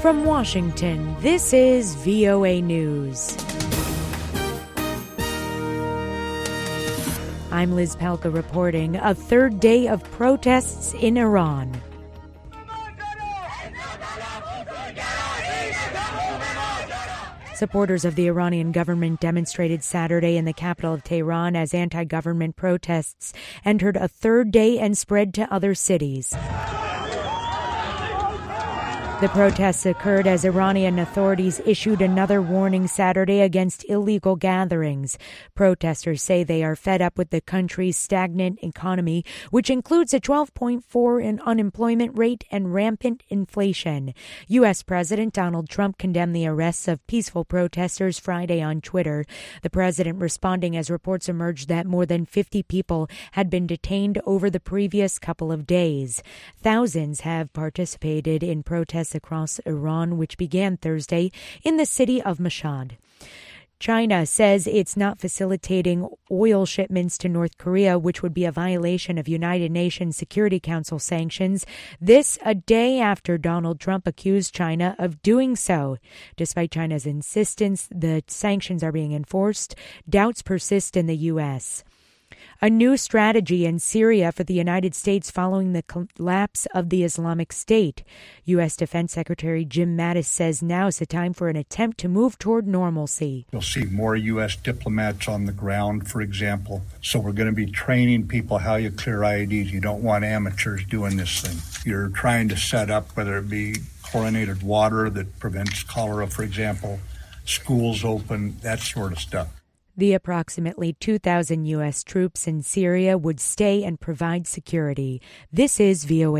From Washington, this is VOA News. I'm Liz Palka reporting a third day of protests in Iran. Supporters of the Iranian government demonstrated Saturday in the capital of Tehran as anti-government protests entered a third day and spread to other cities. The protests occurred as Iranian authorities issued another warning Saturday against illegal gatherings. Protesters say they are fed up with the country's stagnant economy, which includes a 12.4% unemployment rate and rampant inflation. U.S. President Donald Trump condemned the arrests of peaceful protesters Friday on Twitter. The president responding as reports emerged that more than 50 people had been detained over the previous couple of days. Thousands have participated in protests across Iran, which began Thursday in the city of Mashhad. China says it's not facilitating oil shipments to North Korea, which would be a violation of United Nations Security Council sanctions. This a day after Donald Trump accused China of doing so. Despite China's insistence the sanctions are being enforced, doubts persist in the U.S. A new strategy in Syria for the United States following the collapse of the Islamic State. U.S. Defense Secretary Jim Mattis says now is the time for an attempt to move toward normalcy. You'll see more U.S. diplomats on the ground, for example. So we're going to be training people how you clear IEDs. You don't want amateurs doing this thing. You're trying to set up, whether it be chlorinated water that prevents cholera, for example, schools open, that sort of stuff. The approximately 2,000 U.S. troops in Syria would stay and provide security. This is VOA.